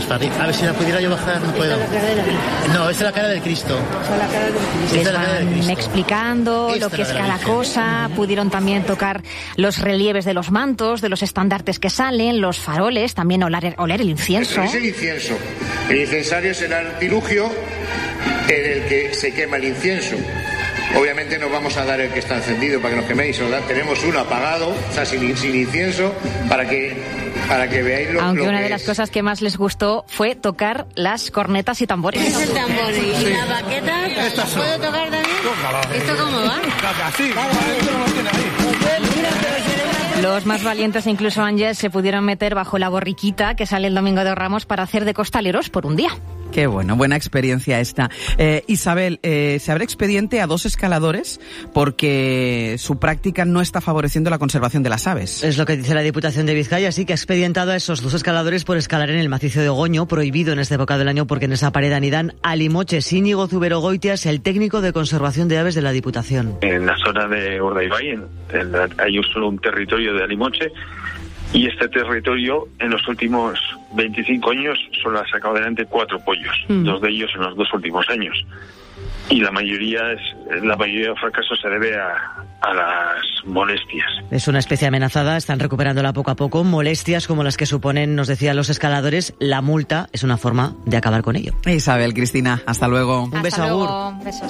más para arriba. A ver si la pudiera yo bajar, no puedo. No, esa es la cara del Cristo. Les van explicando lo que es cada cosa. Pudieron también tocar los relieves de los mantos, de los estandartes que salen, los faroles, también oler el incienso. Es el incienso. El incensario es el artilugio en el que se quema el incienso. Obviamente no vamos a dar el que está encendido para que nos queméis, ¿verdad? Tenemos uno apagado, o sea, sin incienso, para que veáis lo que Aunque una de las cosas que más les gustó fue tocar las cornetas y tambores. Es el tambor y la baqueta. ¿Puedo tocar también? ¿Esto cómo va? Los más valientes, incluso Ángel, se pudieron meter bajo la borriquita que sale el Domingo de Ramos para hacer de costaleros por un día. Qué bueno, buena experiencia esta. Isabel, se abre expediente a 2 escaladores porque su práctica no está favoreciendo la conservación de las aves. Es lo que dice la Diputación de Vizcaya, sí que ha expedientado a esos 2 escaladores por escalar en el macizo de Ogoño, prohibido en esta época del año porque en esa pared anidan alimoches. Íñigo Zubero Goitias, el técnico de conservación de aves de la Diputación. En la zona de Urdaibai hay solo un territorio de alimoche. Y este territorio, en los últimos 25 años, solo ha sacado adelante 4 pollos, 2 de ellos en los 2 últimos años. Y la mayoría de fracasos se debe a las molestias. Es una especie amenazada, están recuperándola poco a poco. Molestias como las que suponen, nos decían los escaladores, la multa es una forma de acabar con ello. Isabel, Cristina, hasta luego. Un beso, agur. Besos.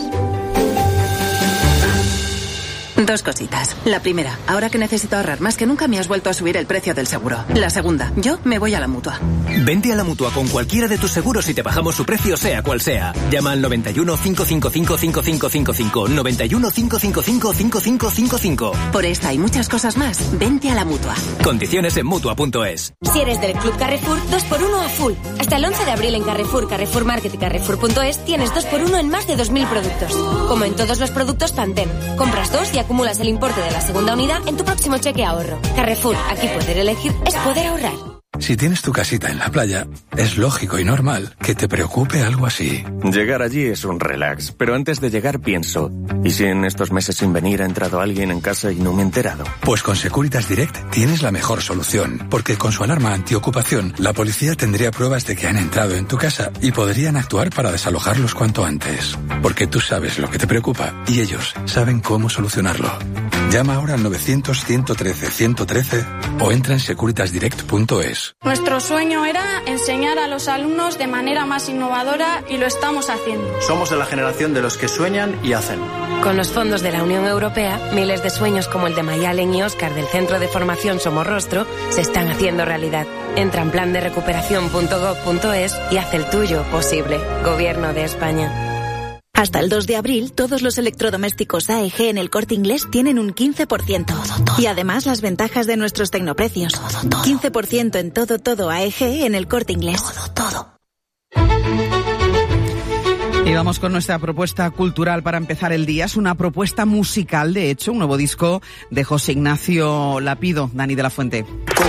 2 cositas. La primera, ahora que necesito ahorrar más que nunca me has vuelto a subir el precio del seguro. La segunda, yo me voy a la Mutua. Vente a la Mutua con cualquiera de tus seguros y te bajamos su precio sea cual sea. Llama al 91 555 5555. 91 555 5555. Por esta y muchas cosas más, vente a la Mutua. Condiciones en Mutua.es. Si eres del Club Carrefour, 2x1 a full. Hasta el 11 de abril en Carrefour, Carrefour Market y Carrefour.es tienes 2x1 en más de 2.000 productos. Como en todos los productos Pantene. Compras 2 y acumulas el importe de la segunda unidad en tu próximo cheque ahorro. Carrefour, aquí poder elegir es poder ahorrar. Si tienes tu casita en la playa, es lógico y normal que te preocupe algo así. Llegar allí es un relax, pero antes de llegar pienso, ¿y si en estos meses sin venir ha entrado alguien en casa y no me he enterado? Pues con Securitas Direct tienes la mejor solución, porque con su alarma antiocupación, la policía tendría pruebas de que han entrado en tu casa y podrían actuar para desalojarlos cuanto antes. Porque tú sabes lo que te preocupa y ellos saben cómo solucionarlo. Llama ahora al 900-113-113 o entra en securitasdirect.es. Nuestro sueño era enseñar a los alumnos de manera más innovadora y lo estamos haciendo. Somos de la generación de los que sueñan y hacen. Con los fondos de la Unión Europea, miles de sueños como el de Mayalen y Óscar del Centro de Formación Somorrostro se están haciendo realidad. Entra en planderecuperación.gov.es y haz el tuyo posible. Gobierno de España. Hasta el 2 de abril, todos los electrodomésticos AEG en El Corte Inglés tienen un 15%. Todo. Y además las ventajas de nuestros tecnoprecios. Todo. 15% en todo AEG en El Corte Inglés. Todo. Y vamos con nuestra propuesta cultural para empezar el día. Es una propuesta musical, de hecho, un nuevo disco de José Ignacio Lapido, Dani de la Fuente.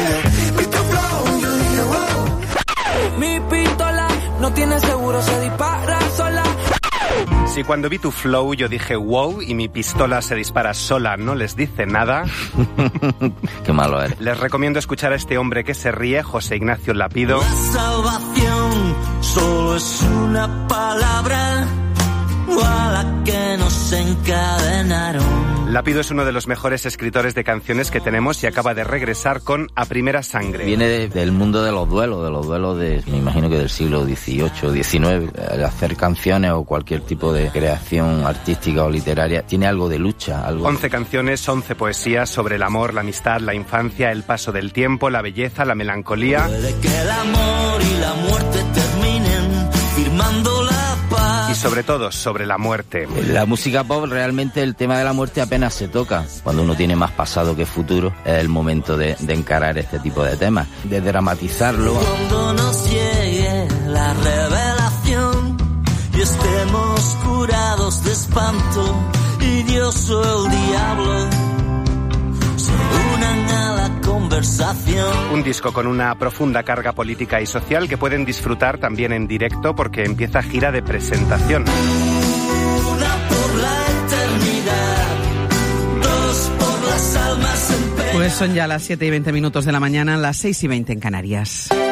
Mi pistola no tiene seguro, se dispara sola. Si cuando vi tu flow yo dije wow y mi pistola se dispara sola, no les dice nada. Qué malo eres. Les recomiendo escuchar a este hombre que se ríe, José Ignacio Lapido. La salvación solo es una palabra a la que nos encadenaron. Lapido es uno de los mejores escritores de canciones que tenemos y acaba de regresar con A Primera Sangre. Viene del mundo de los duelos de, me imagino que del siglo XVIII, XIX. Al hacer canciones o cualquier tipo de creación artística o literaria, tiene algo de lucha. 11 canciones, 11 poesías sobre el amor, la amistad, la infancia, el paso del tiempo, la belleza, la melancolía. Puede que el amor y la muerte terminen firmando la paz. Y sobre todo, sobre la muerte. La música pop, realmente el tema de la muerte apenas se toca. Cuando uno tiene más pasado que futuro, es el momento de encarar este tipo de temas, de dramatizarlo. Cuando nos llegue la revelación y estemos curados de espanto y Dios o el diablo se unan a la conversación. Un disco con una profunda carga política y social que pueden disfrutar también en directo porque empieza gira de presentación. Una por la eternidad, dos por las almas en pena. Pues son ya las 7:20 de la mañana, las 6:20 en Canarias.